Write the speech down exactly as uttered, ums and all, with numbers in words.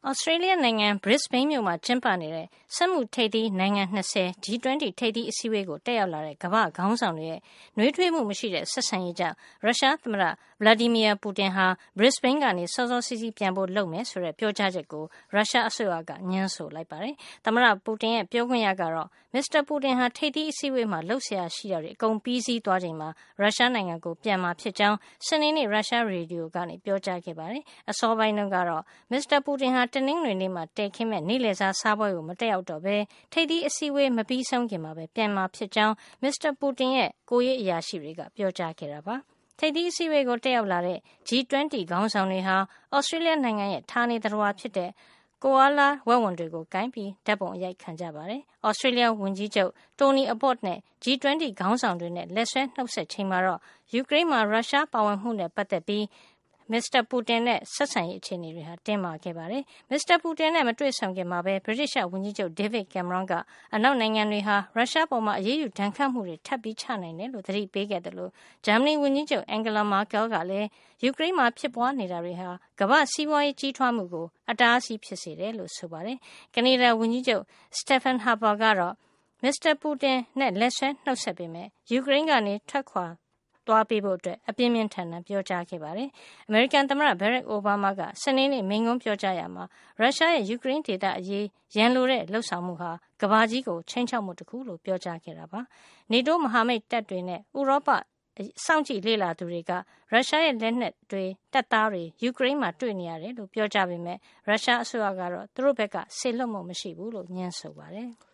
Australia နိုင်ငံ Brisbane မြို့မှာကျင်းပနေတဲ့စက်မှုထိပ်သီးနိုင်ငံ၂၀ G ၂၀ ထိပ်သီးအစည်းအဝေးကိုတက်ရောက်လာတဲ့ကမ္ဘာ့ခေါင်းဆောင်တွေရဲ့နှွေးထွေးမှုမရှိတဲ့ဆက်ဆံရေးကြောင့်ရုရှားသမ္မတ Vladimir Putin ဟာ Brisbane ကနေစောစောစီးစီးပြန်ဖို့လုပ်မယ်ဆိုတဲ့ပြောကြားချက်ကိုရုရှားအစိုးရကငြင်းဆိုလိုက်ပါတယ်။သမ္မတ Putin ရဲ့ပြောခွင့်ရကတော့ မစ္စတာ Putin ဟာထိပ်သီးအစည်းအဝေးမှာလုပ်เสียရှိတာတွေအကုန်ပြီးစီးသွားချိန်မှာရုရှားနိုင်ငံကိုပြန်မှာဖြစ်ကြောင်းစနေနေ့ရုရှားရေဒီယိုကနေပြောကြားခဲ့ပါတယ်။အစောပိုင်းတုန်းကတော့မစ္စတာ Putin ဟာတနင်္ဂနွေနေ့မှာတည်ခင်းမဲ့နေ့လည်စားစားပွဲကိုမတက်ရောက်တော့ဘဲထိပ်သီးအစည်းအဝေးမပြီးဆုံးခင်မှာပဲပြန်မှာဖြစ်ကြောင်းမစ္စတာ Putin ရဲ့ကိုယ်ရေးအရာရှိတွေကပြောကြားခဲ့တာပါ။ထိပ်သီးအစည်းအဝေးကိုတက်ရောက်လာတဲ့ G ၂၀ ခေါင်းဆောင်တွေဟာ Australia နိုင်ငံရဲ့ဌာနေသတ္တဝါဖြစ်တဲ့ကိုအာလာဝက်ဝံတွေကိုကိုင်ပြီးဓာတ်ပုံအရိုက်ခံကြပါတယ်။ Australia ဝန်ကြီးချုပ် Tony Abbott နဲ့ G ၂၀ ခေါင်းဆောင်တွေနဲ့လက်ဆွဲနှုတ်ဆက်ချိန်မှာတော့ယူကရိန်းမှာရုရှားပါဝင်မှုနဲ့ပတ်သက်ပြီးမစ္စတာ Putin နဲ့ဆက်ဆံရေးအခြေအနေတွေတင်းမာခဲ့ပါတယ်။မစ္စတာ Putin နဲ့မတွေ့ဆုံခင်မှာပဲဗြိတိသျှဝန်ကြီးချုပ် David Cameron ကအနောက်နိုင်ငံတွေဟာရုရှားပေါ်အရေးယူဒဏ်ခတ်မှုတွေထပ်ပြီးချနိုင်တယ်လို့သတိပေးခဲ့သလိုဂျာမနီဝန်ကြီးချုပ် Angela Merkel ကလည်းယူကရိန်းမှာဖြစ်ပွားနေတာတွေဟာကမ္ဘာ့စီးပွားရေးကြီးထွားမှုကိုအတားအဆီးဖြစ်စေတယ်လို့ဆိုပါတယ်။ကနေဒါဝန်ကြီးချုပ် Stephen Harper ကတော့မစ္စတာ Putin နဲ့လက်ဆွဲနှုတ်ဆက်ပေမဲ့ယူကရိန်းကနေထွက်ခွာသွားပေးဖို့အတွက်အပြင်းပြင်းထန်ထန်ပြောကြားခဲ့ပါတယ်။ အမေရိကန်သမ္မတ Barack Obama ကစနေနေ့မိန့်ခွန်းပြောကြားရာမှာရုရှားရဲ့ယူကရိန်းဒေသအရေးရန်လိုတဲ့လှုပ်ဆောင်မှုဟာကမ္ဘာကြီးကိုခြိမ်းခြောက်မှုတစ်ခုလို့ပြောကြားခဲ့တာပါ။ NATO မဟာမိတ်တပ်တွေနဲ့ဥရောပစောင့်ကြည့်လေ့လာသူတွေကရုရှားရဲ့လက်နက်တွေတပ်သားတွေယူကရိန်းမှာတွေ့နေရတယ်လို့ပြောကြားပေမဲ့ရုရှားအစိုးရကတော့သူတို့ဘက်ကစေလွှတ်မှုမရှိဘူးလို့ငြင်းဆိုပါတယ်။